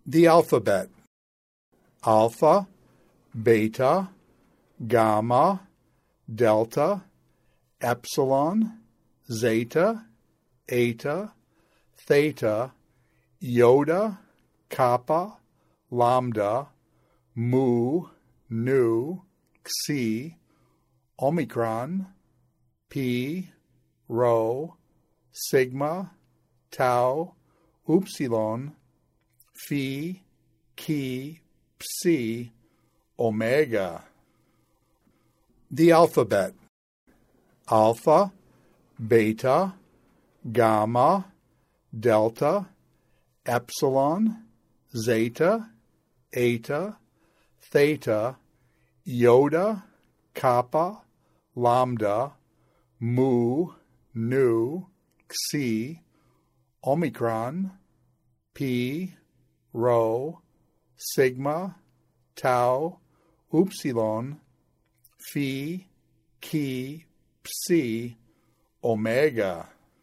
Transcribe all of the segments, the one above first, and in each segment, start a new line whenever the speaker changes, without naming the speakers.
The alphabet: alpha, beta, gamma, delta, epsilon, zeta, eta, theta, iota, kappa, lambda, mu, nu, xi, omicron, pi, rho, sigma, tau, upsilon, phi, chi, psi, omega. The alphabet: alpha, beta, gamma, delta, epsilon, zeta, eta, theta, iota, kappa, lambda, mu, nu, xi, omicron, pi, rho, sigma, tau, upsilon, phi, chi, psi, omega.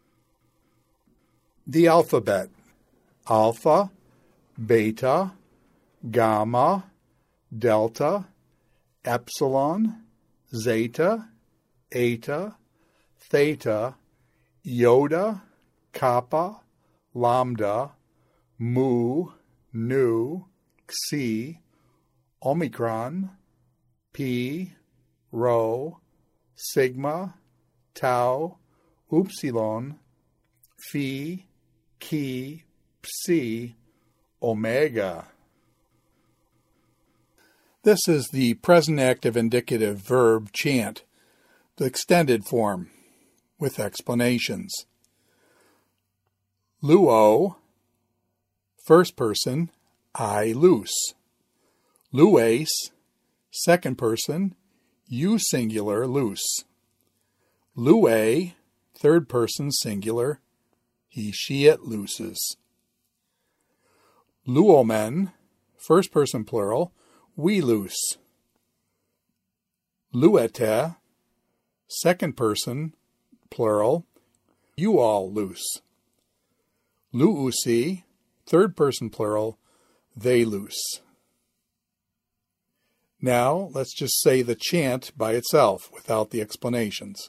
The alphabet: alpha, beta, gamma, delta, epsilon, zeta, eta, theta, iota, kappa, lambda, mu, nu, xi, omicron, pi, rho, sigma, tau, upsilon, phi, chi, psi, omega.
This is the present active indicative verb chant, the extended form, with explanations. Luo, first person, I loose. Lues, second person, you singular loose. Lue, third person singular, he she it looses. Luomen, first person plural, we loose. Luete, second person plural, you all loose. Luusi, third person plural, they loose. Now let's just say the chant by itself without the explanations.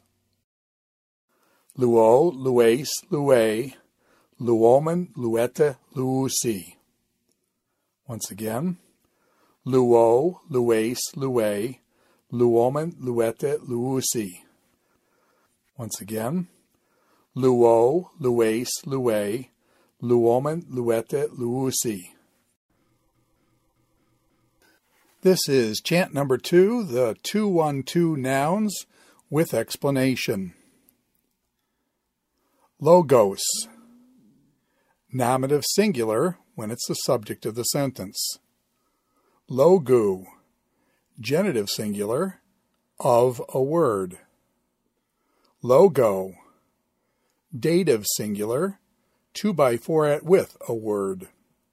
Luo, lues, lue, luomen, luete, luusi. Once again. Luo, lues, lue, luomen, luete, luusi. Once again. Luo, lues, lue, luomen, luete, luusi. This is chant number 2, the 212 nouns with explanation. Logos. Nominative singular when it's the subject of the sentence. Logu. Genitive singular of a word. Logo. Dative singular 2x4 at with a word.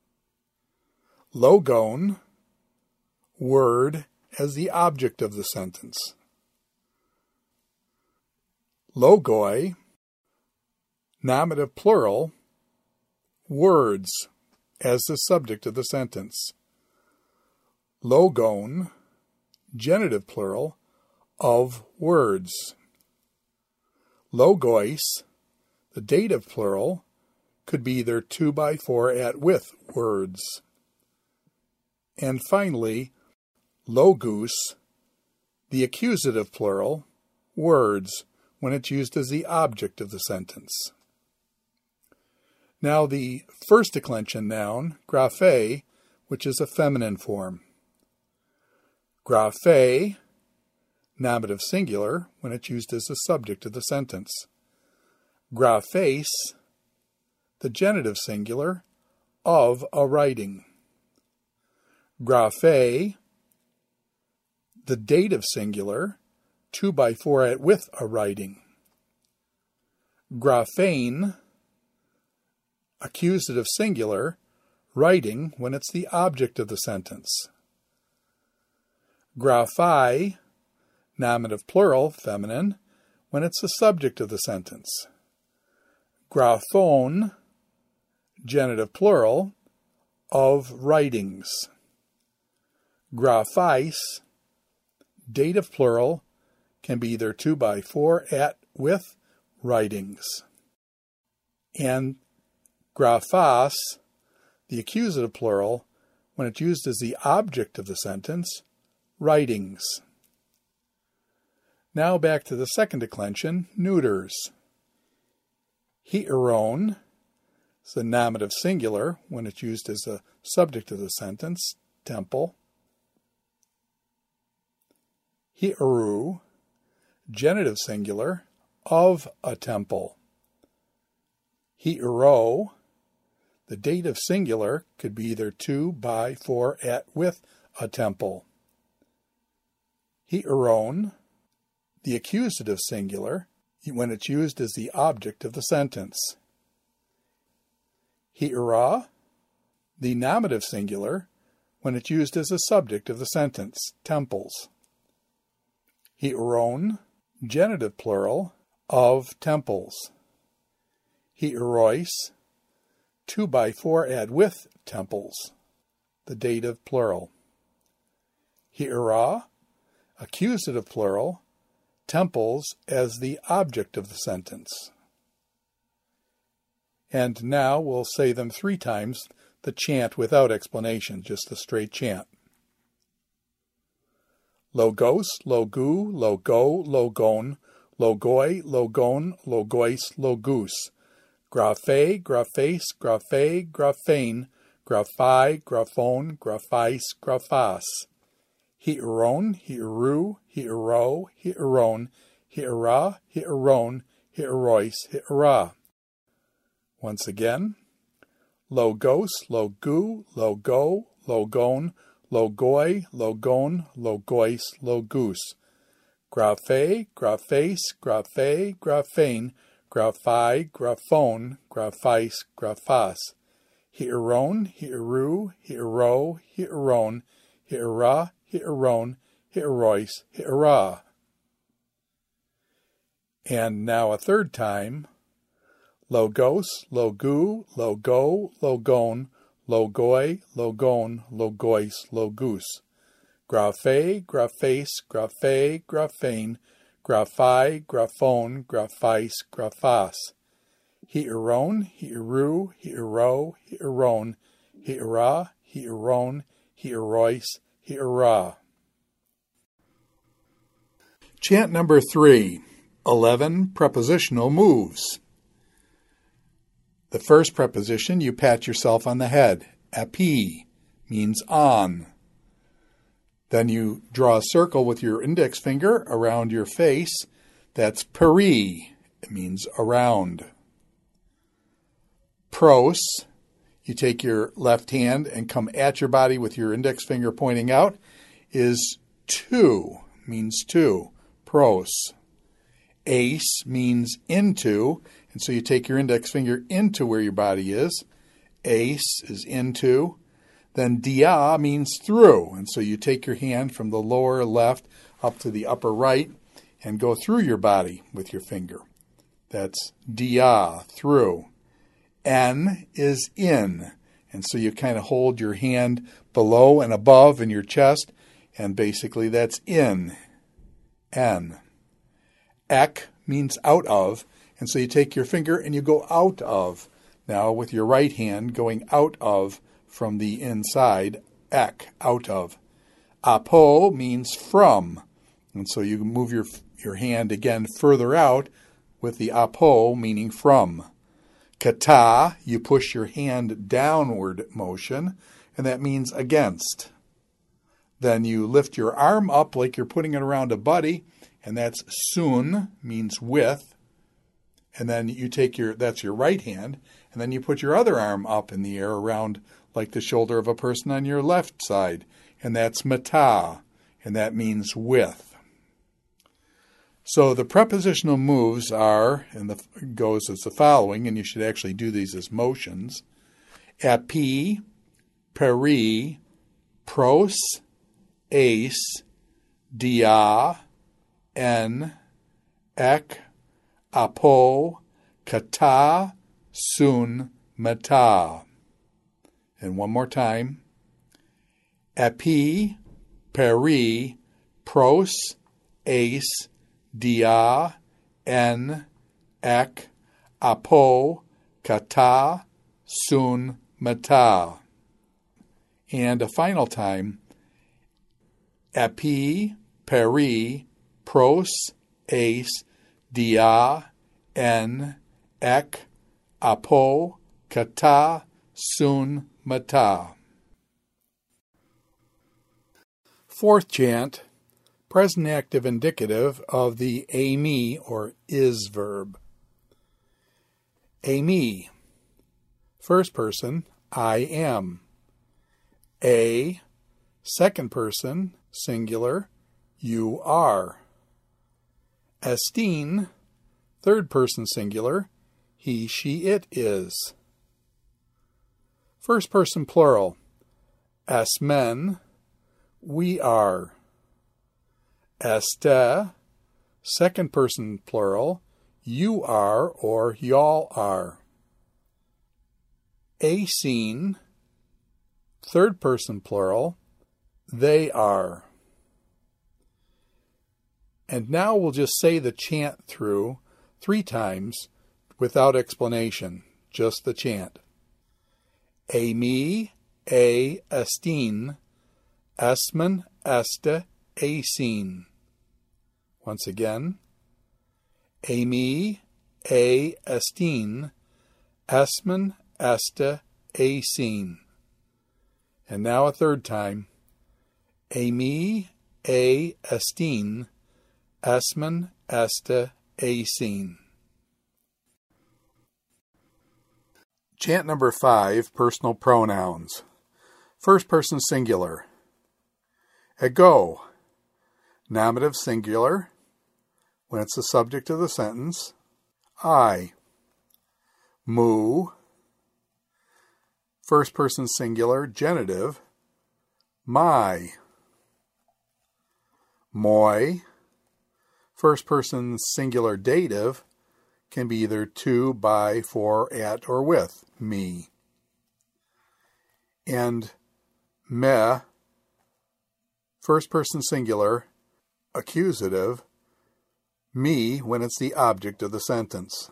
Logon. Word as the object of the sentence. Logoi. Nominative plural, words as the subject of the sentence. Logon, genitive plural, of words. Logois, the dative plural, could be either 2x4 at with words. And finally, logus, the accusative plural, words, when it's used as the object of the sentence. Now the first declension noun, graphe, which is a feminine form. Graphe, nominative singular, when it's used as the subject of the sentence. Graphes, the genitive singular, of a writing. Graphe, the dative singular, 2x4 at with a writing. Graphane, accusative singular, writing when it's the object of the sentence. Graphi, nominative plural, feminine, when it's the subject of the sentence. Graphone, genitive plural, of writings. Graphais, dative plural, can be either 2 by 4 at, with, writings. And graphos, the accusative plural, when it's used as the object of the sentence, writings. Now back to the second declension, neuters. Hieron is the nominative singular when it's used as the subject of the sentence, temple. Hieru, genitive singular, of a temple. Hiero, the dative singular, could be either 2 by 4 at, with a temple. Hieron, the accusative singular, when it's used as the object of the sentence. Hiera, the nominative singular, when it's used as the subject of the sentence, temples. Hieron, genitive plural, of temples. Hierois, 2 by 4 add with temples, the dative plural. Hiera, accusative plural, temples as the object of the sentence. And now we'll say them 3 times, the chant without explanation, just the straight chant. Logos, logu, logo, logon, logoi, logon, logois, logus. Graphe, graphes, graphe, graphane, graphai, graphone, graphais, graphas. Hieron, hieru, hiero, hieron, hiera, hieron, hierois, hiera. Once again. Logos, logu, logo, logon, logoi, logon, logois, logus. Graphe, graphes, graphe, graphane, graphai, graphone, graphais, graphas. Hieron, hieru, hiero, hieron, hiera, hieron, hierois, hiera. And now a 3rd time. Logos, logu, logo, logon, logoi, logon, logois, logus. Graphe, graphes, graphe, graphane, graphai, graphone, graphais, graphas. Hieron, hieru, hiero, hieron, hiera, hieron, hierois, hiera. Chant number 3, 11 prepositional moves. The first preposition, you pat yourself on the head. Api means on. Then you draw a circle with your index finger around your face. That's peri. It means around. Pros, you take your left hand and come at your body with your index finger pointing out, is to, means to. Pros. Ace means into, and so you take your index finger into where your body is. Ace is into. Then dia means through, and so you take your hand from the lower left up to the upper right and go through your body with your finger. That's dia, through. En is in, and so you kind of hold your hand below and above in your chest, and basically that's in. En. Ek means out of, and so you take your finger and you go out of. Now with your right hand going out of from the inside, ek, out of. Apo means from, and so you move your hand again further out with the apo meaning from. Kata, you push your hand downward motion, and that means against. Then you lift your arm up like you're putting it around a buddy, and that's sun, means with. And then you take that's your right hand, and then you put your other arm up in the air around like the shoulder of a person on your left side, and that's mata, and that means with. So the prepositional moves are, and goes as the following, and you should actually do these as motions. Epi, peri, pros, ace, dia, en, ek, apo, kata, sun, mata.
And one more time. Epi, peri, pros, ace, dia, en, ek, apo, kata, sun, mata. And a final time. Epi, peri, pros, ace, dia, en, ek, apo, kata, sun, mata.
Fourth chant, present active indicative of the ami or is verb. Ami, first person, I am. A, second person, singular, you are. Estin, third person singular, he, she, it is. First person plural, esmen, we are. Este, second person plural, you are or y'all are. Acene, third person plural, they are. And now we'll just say the chant through 3 times without explanation, just the chant. Ami, a, estin, esmen, este, acene. Once again. Ami, a, estin, esmen, este, acene. And now a third time. Ami, a, estin, esmen, este, acene. Chant number 5, personal pronouns. First person singular. Ego, nominative singular, when it's the subject of the sentence. I. Mu, first person singular, genitive. My. Moi, first person singular dative, can be either to, by, for, at, or with, me. And me, first person singular, accusative, me when it's the object of the sentence.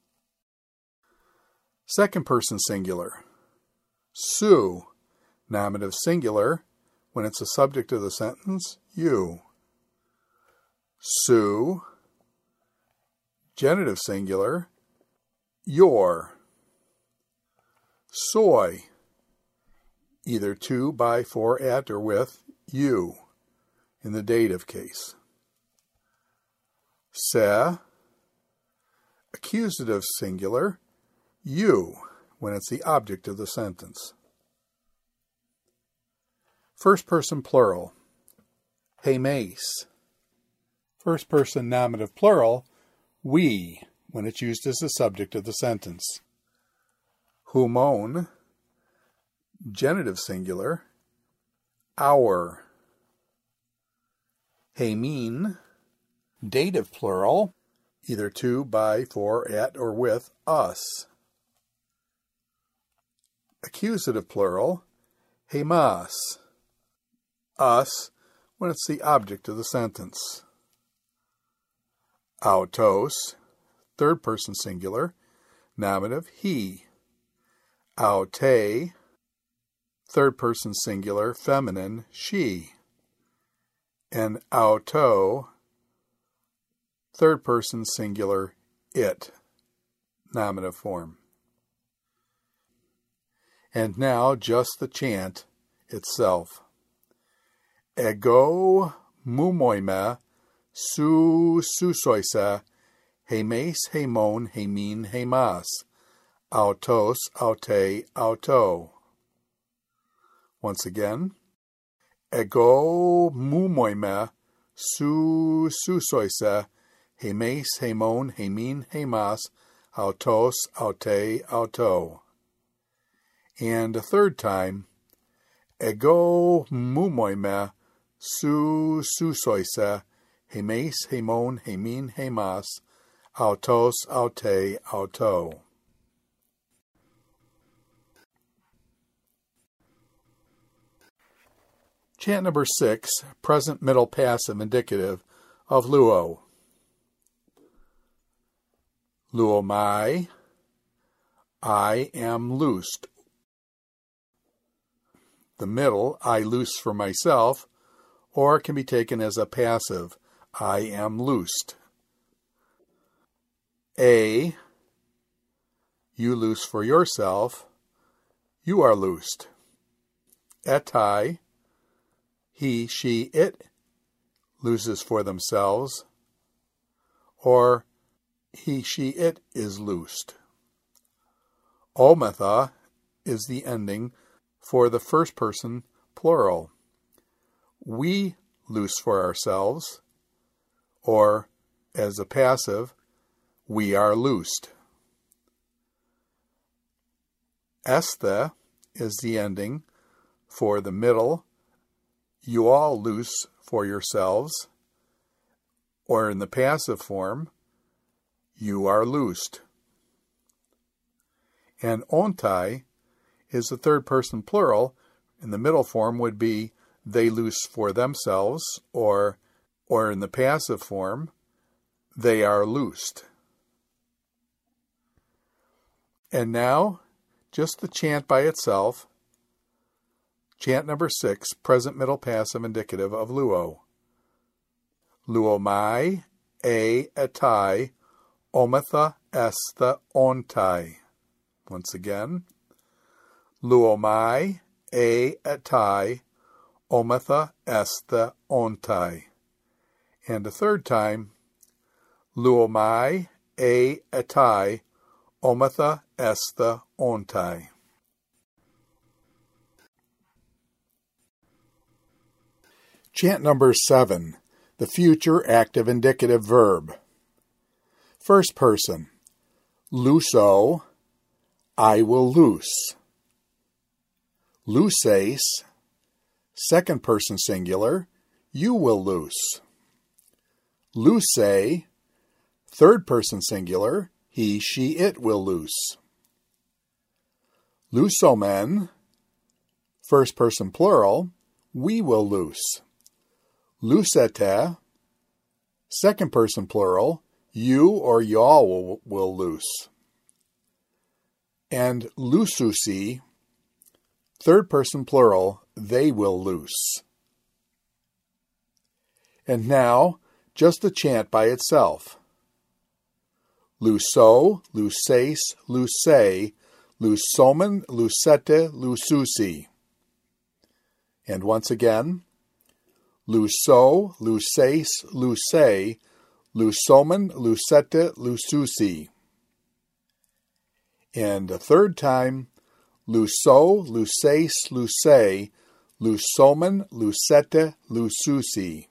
Second person singular, su, nominative singular, when it's the subject of the sentence, you. Su, genitive singular, your. Soy, either to, by, for, at, or with, you, in the dative case. Se, accusative singular, you, when it's the object of the sentence. First person plural, hemes. First person nominative plural, we, when it's used as the subject of the sentence. Humon, genitive singular, our. Hemin, dative plural, either to, by, for, at, or with, us. Accusative plural, hemas, us, when it's the object of the sentence. Autos, third person singular, nominative, he. Aute, third person singular, feminine, she. And auto, third person singular, it, nominative form. And now just the chant itself. Ego mumoime su susoisa hemes hemon hemin hemas autos aute auto. Once again. Ego mumoime su susoisa hemes hemon hemin hemas autos aute auto. And a third time. Ego mumoime su susoisa hemes hemon hemin hemas autos aute auto. Chant number 6, present middle passive indicative of luo. Luomai, I am loosed. The middle, I loose for myself, or can be taken as a passive, I am loosed. A, you loose for yourself, you are loosed. Etai, he, she, it looses for themselves, or he, she, it is loosed. Ometha is the ending for the first person plural. We loose for ourselves, or as a passive, we are loosed. Esthe is the ending for the middle, you all loose for yourselves, or in the passive form, you are loosed. And ontai is the third person plural. In the middle form would be they loose for themselves, or in the passive form, they are loosed. And now, just the chant by itself. Chant number 6, present middle passive indicative of luo. Luomai, a, etai, ometha, esthe, ontai. Once again. Luomai, a, etai, ometha, esthe, ontai. And a third time. Luomai, a, etai, ometha, esthe, ontai. Chant number 7, the future active indicative verb. First person, luso, I will loose. Luces, second person singular, you will loose. Luce, third person singular, he, she, it will loose. Lusomen, first person plural, we will loose. Lucete, second person plural, you or y'all will loose. And lususi, third person plural, they will loose. And now, just the chant by itself. Luso, luces, luce, lusomen, lucete, lususi. And once again, luso, luces, luce, lusomen, lucete, lususi. And a third time, luso, luces, luce, lusomen, lucete, lususi.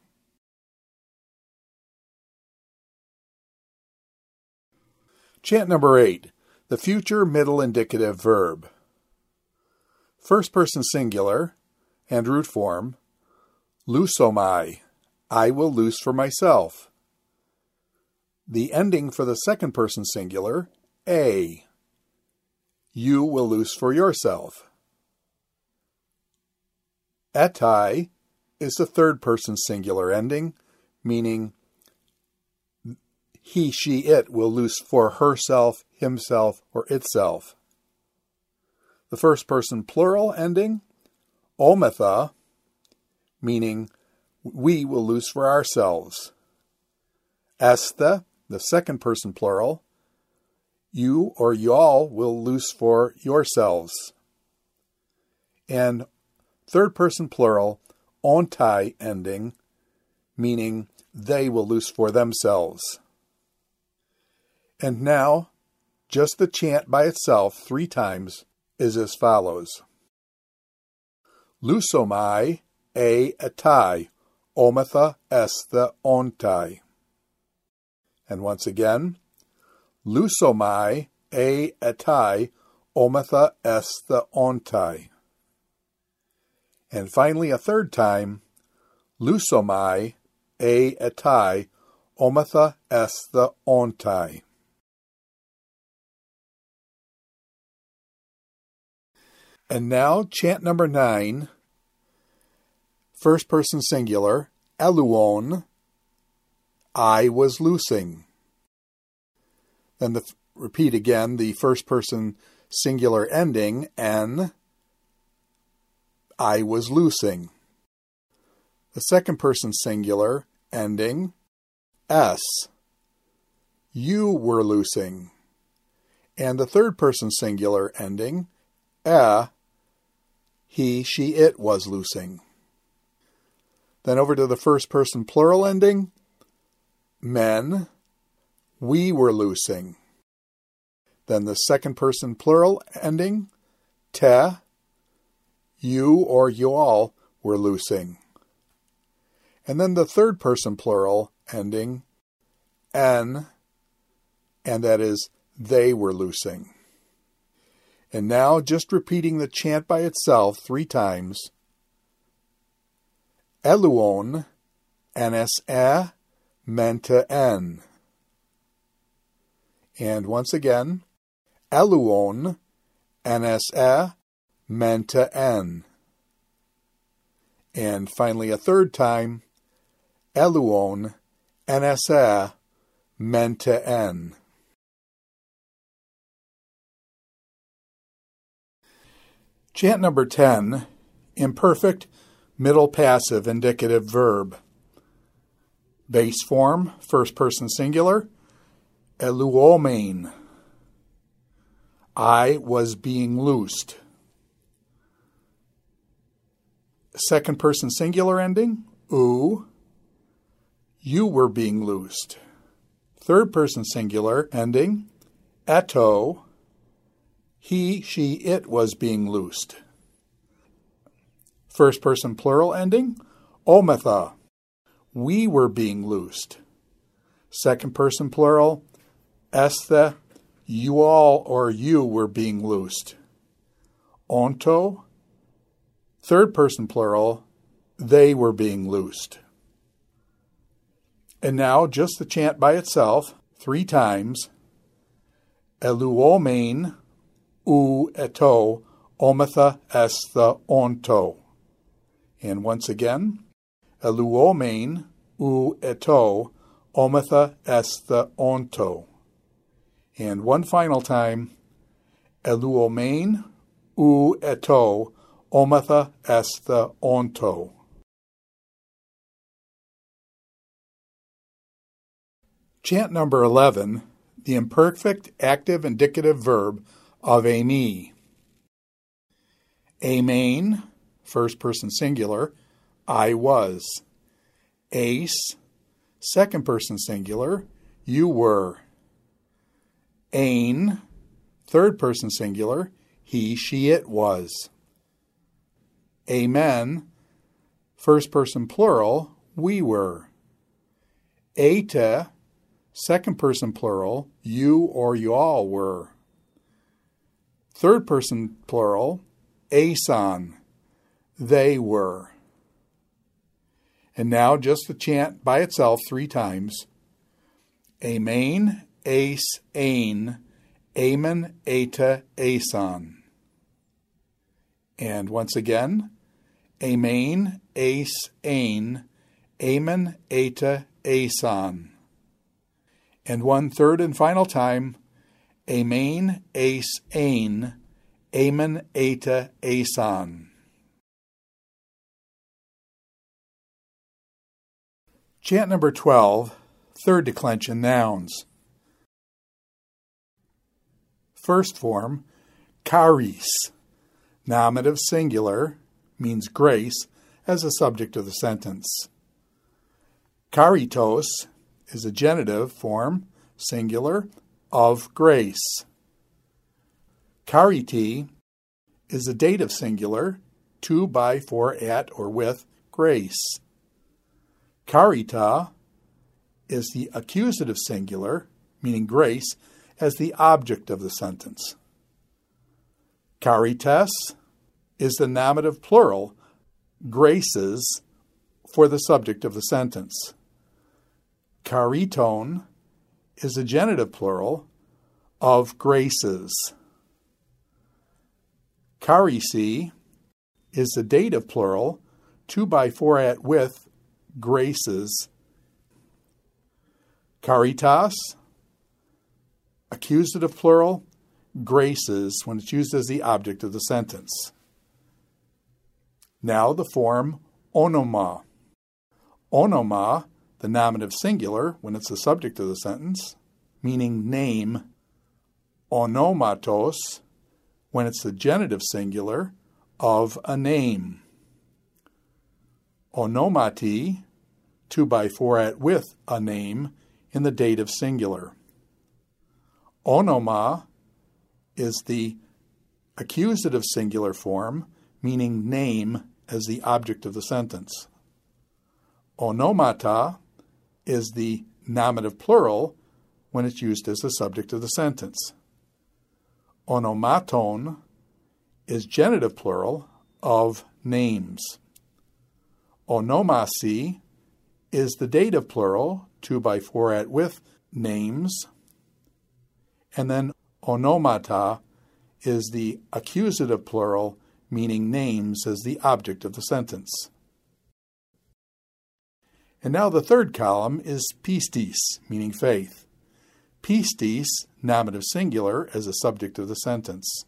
Chant number 8, the future middle indicative verb. First person singular and root form, lusomai, I will loose for myself. The ending for the second person singular, a, you will loose for yourself. Etai is the third person singular ending, meaning he, she, it will loose for herself, himself, or itself. The first person plural ending, ometha, meaning we will loose for ourselves. Esthe, the second person plural, you or y'all will loose for yourselves. And third person plural, ontai ending, meaning they will loose for themselves. And now, just the chant by itself 3 times is as follows. Lusomai, a, etai, ometha, esthe, ontai. And once again, lusomai, a, etai, ometha, esthe, ontai. And finally, a third time, lusomai, a, etai, ometha, esthe, ontai. And now, chant number 9, First person singular, eluon, I was loosing. Then repeat again the first person singular ending, en, I was loosing. The second person singular ending, s, you were loosing. And the third person singular ending, he, she, it was loosing. Then over to the first person plural ending, men, we were loosing. Then the second person plural ending, te, you or you all were loosing. And then the third person plural ending, en, and that is they were loosing. And now just repeating the chant by itself 3 times. Eluon, nsa, menta en. And once again, eluon, nsa, menta en. And finally a third time, eluon, nsa, menta en. Chant number 10, imperfect middle passive indicative verb. Base form, first person singular, eluomein. I was being loosed. Second person singular ending, you were being loosed. Third person singular ending, eto, he, she, it was being loosed. First person plural ending, ometha, we were being loosed. Second person plural, esthe, you all or you were being loosed. Onto, third person plural, they were being loosed. And now just the chant by itself 3 times. Eluomein, eto, ometha esthe onto. And once again, eluomein, eto, ometha esthe onto. And one final time, eluomein, eto, ometha esthe onto. Chant number 11, the imperfect active indicative verb of eimi. Emein, first person singular, I was. Ace, second person singular, you were. Ein, third person singular, he, she, it was. Amen, first person plural, we were. Ate, second person plural, you or you all were. Third person plural, ason, they were. And now just the chant by itself 3 times. Amen, ace, ain, amen, eta, ason. And once again, amen, ace, ain, amen, eta, ason. And one third and final time, amen, ace, ain, amen, eta, ason. Chant number 12, third declension nouns. First form, charis, nominative singular, means grace, as a subject of the sentence. Charitos is a genitive form, singular, of grace. Chariti is a dative singular, to, by, for, at, or with grace. Charita is the accusative singular, meaning grace, as the object of the sentence. Charites is the nominative plural, graces, for the subject of the sentence. Chariton is the genitive plural of graces. Charisi is the dative plural, 2 by 4 at with, graces. Caritas, accusative plural, graces when it's used as the object of the sentence. Now the form onoma. Onoma, the nominative singular when it's the subject of the sentence, meaning name. Onomatos, when it's the genitive singular of a name. Onomati, 2 by 4 at with a name in the dative singular. Onoma is the accusative singular form, meaning name as the object of the sentence. Onomata is the nominative plural when it's used as the subject of the sentence. Onomaton is genitive plural of names. Onomasi is the dative plural, 2 by 4 at with names. And then onomata is the accusative plural, meaning names as the object of the sentence. And now the third column is pistis, meaning faith. Pistis, nominative singular, as a subject of the sentence.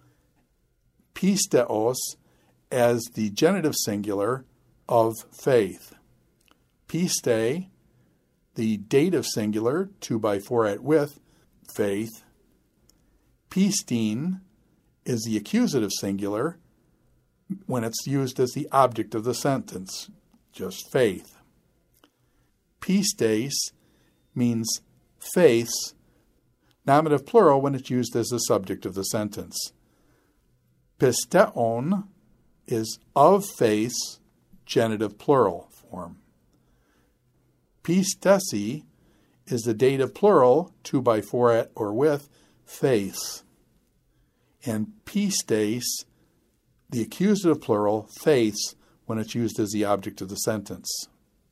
Pisteos as the genitive singular of faith. Piste, the dative singular, 2 by 4 at with, faith. Pistin is the accusative singular when it's used as the object of the sentence, just faith. Pistes means faiths, nominative plural when it's used as the subject of the sentence. Pisteon is of faiths, genitive plural form. Pistesi is the dative plural, 2 by 4 at or with, faiths. And pistes, the accusative plural, faiths, when it's used as the object of the sentence.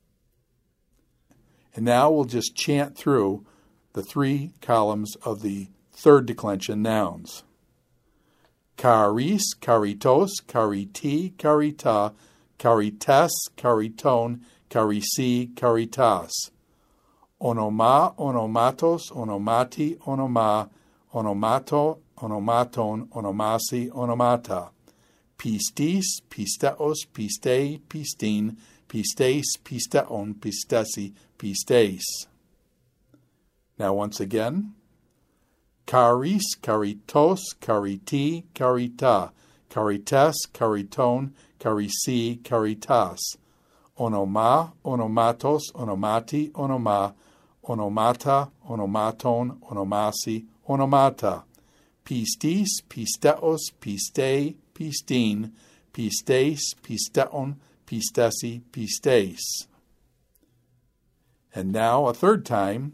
And now we'll just chant through the 3 columns of the third declension nouns. Charis, charitos, chariti, charita, charites, chariton, charisi, charitas. Onoma, onomatos, onomati, onoma, onomato, onomaton, onomasi, onomata. Pistis, pisteos, pistei, pistin, pistes, pisteon, pistesi, pistes. Now once again. Charis, charitos, chariti, charita, charites, chariton, charisi, charitas. Onoma, onomatos, onomati, onoma, onomata, onomaton, onomasi, onomata. Pistis, pisteos, pistei, pistin, pistes, pisteon, pistesi, pistes. And now a third time.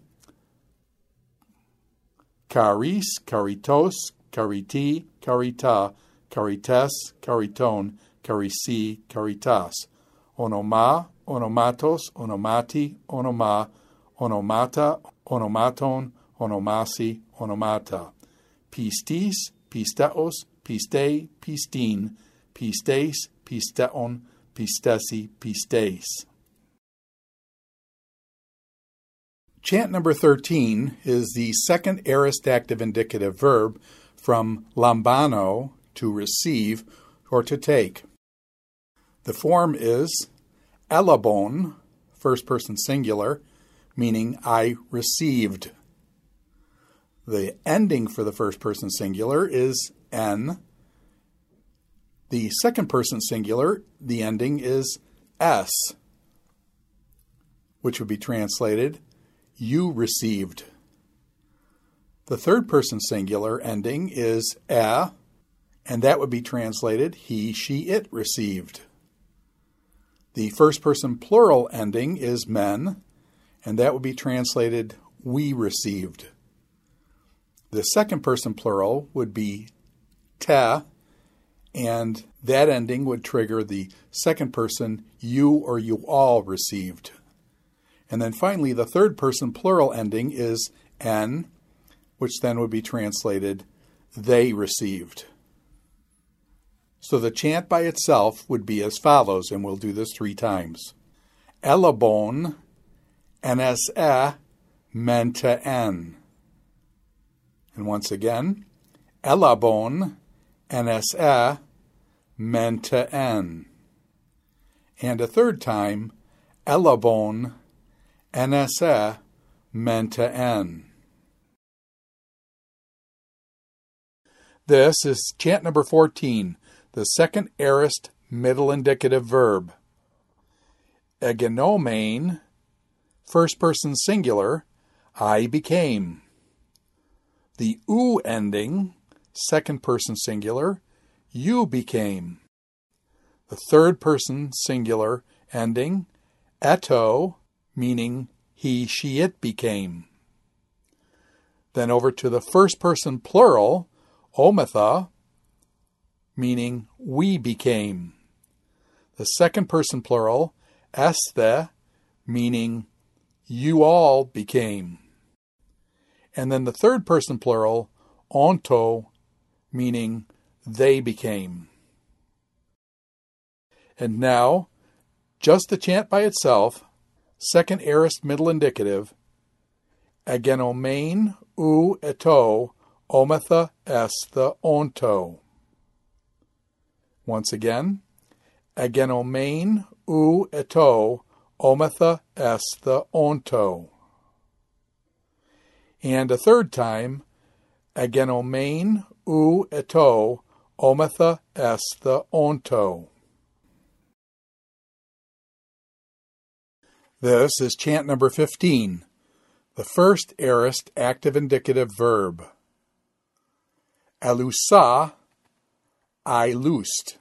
Charis, charitos, chariti, charita, charites, chariton, charisi, charitas. Onoma, onomatos, onomati, onoma, onomata, onomaton, onomasi, onomata. Pistis, pisteos, pistei, pistin, pistes, pisteon, pistesi, pistes. Chant number 13 is the second aorist active indicative verb from lambano, to receive or to take. The form is elabon, first person singular, meaning I received. The ending for the first person singular is en. The second person singular, the ending is s, which would be translated you received. The third person singular ending is e, and that would be translated he, she, it received. The first person plural ending is men, and that would be translated we received. The second person plural would be te, and that ending would trigger the second person you or you all received. And then finally, the third person plural ending is en, which then would be translated they received.
So the chant by itself would be as follows, and we'll do this 3 times. Elabon, nse, mente en. And once again, Elabon, nse, mente en. And a third time, Elabon, nse, mente en. This is chant number 14, the second aorist middle indicative verb. Egenomein, first person singular, I became. The u ending, second person singular, you became. The third person singular ending, eto, meaning he, she, it became. Then over to the first person plural, ometha, meaning we became. The second person plural, esthe, meaning you all became. And then the third person plural, onto, meaning they became. And now, just the chant by itself, second aorist middle indicative, agenomein u eto, ometha esthe onto. Once again, agenomein u eto, ometha esthe onto. And a third time, agenomein u eto, ometha esthe onto. This is chant number 15, the first aorist active indicative verb. Alusa, I loosed.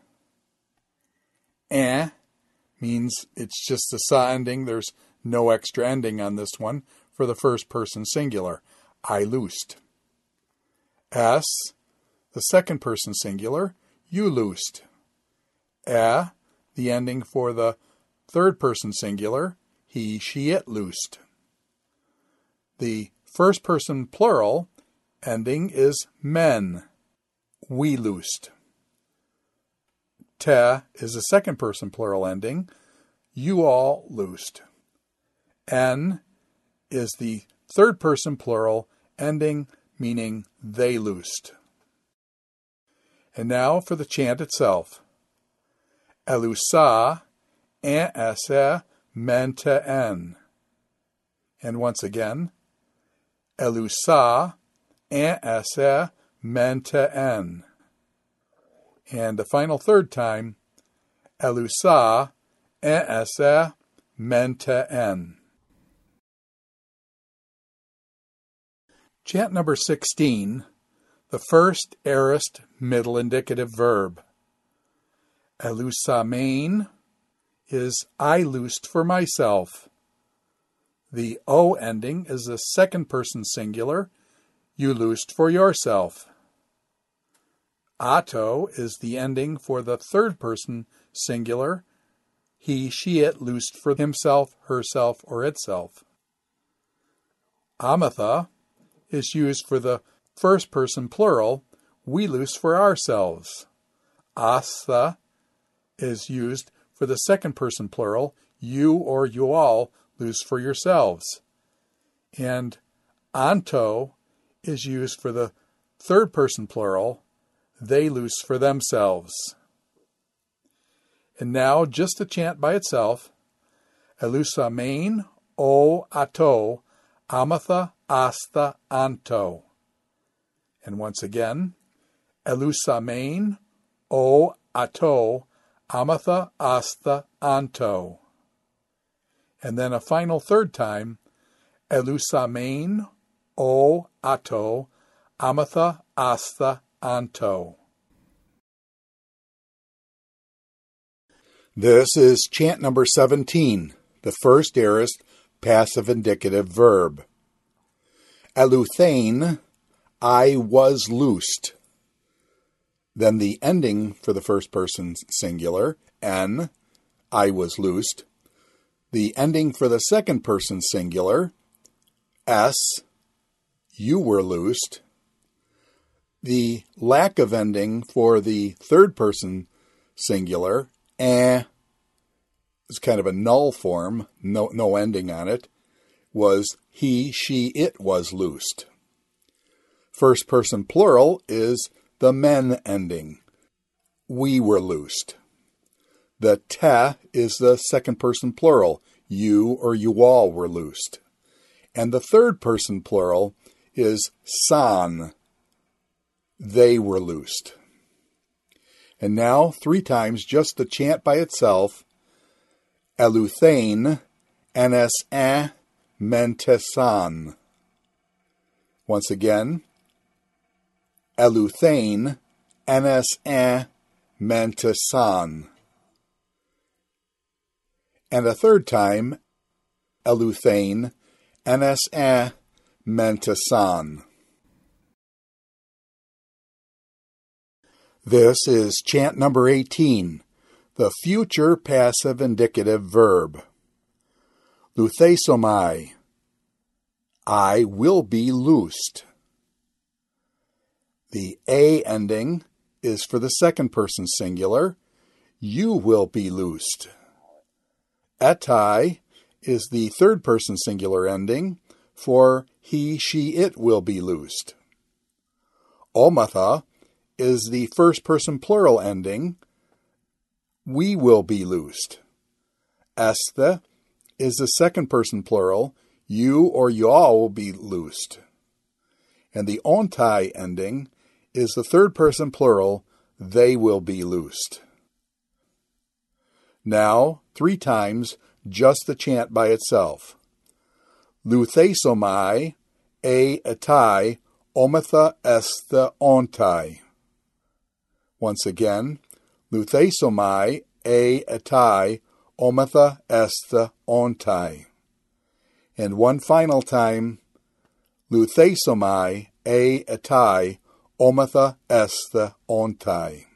Means it's just a sa ending. There's no extra ending on this one for the first person singular. I loosed. S, the second person singular, you loosed. The ending for the third person singular, he, she, it loosed. The first person plural ending is men, we loosed. Te is a second person plural ending, you all loosed. En is the third person plural ending, meaning they loosed. And now for the chant itself. Elusa, en esse, mente en. And once again, Elusa, en esse, mente en. And the final third time, Elusa, en esse, mente en. Chant number 16, the first aorist middle indicative verb. Elusamein is I loosed for myself. The O ending is the second person singular, you loosed for yourself. Ato is the ending for the third person singular, he, she, it loosed for himself, herself, or itself. Ametha is used for the first person plural, we loose for ourselves. Astha is used for the second person plural, you or you all loose for yourselves. And anto is used for the third person plural, they loose for themselves. And now just the chant by itself. Elusamein o ato, ametha asta anto. And once again, Elusamein o ato, ametha asta anto. And then a final third time, Elusamein o ato, ametha asta anto. This is chant number 17, the first aorist passive indicative verb. Eluthain, I was loosed. Then the ending for the first person singular, en, I was loosed. The ending for the second person singular, s, you were loosed. The lack of ending for the third person singular, is kind of a null form, no ending on it, was he, she, it was loosed. First person plural is the men ending. We were loosed. The te is the second person plural. You or you all were loosed. And the third person plural is san. They were loosed. And now, 3 times, just the chant by itself. Eleuthein, NS mentesan. Once again. Eleuthein, NS mentesan. And a third time, Eleuthein, NS mentesan. This is chant number 18, the future passive indicative verb. Luthesomai, I will be loosed. The a ending is for the second person singular. You will be loosed. Etai is the third person singular ending for he, she, it will be loosed. Omatha is the first person plural ending. We will be loosed. Esthe is the second person plural. You or you all will be loosed. And the ontai ending is the third person plural. They will be loosed. Now, 3 times, just the chant by itself. Luthesomai, etai, omatha esthe ontai. Once again, Luthesomai, etai, omatha esthe ontai. And one final time, Luthesomai, etai, omatha esthe ontai.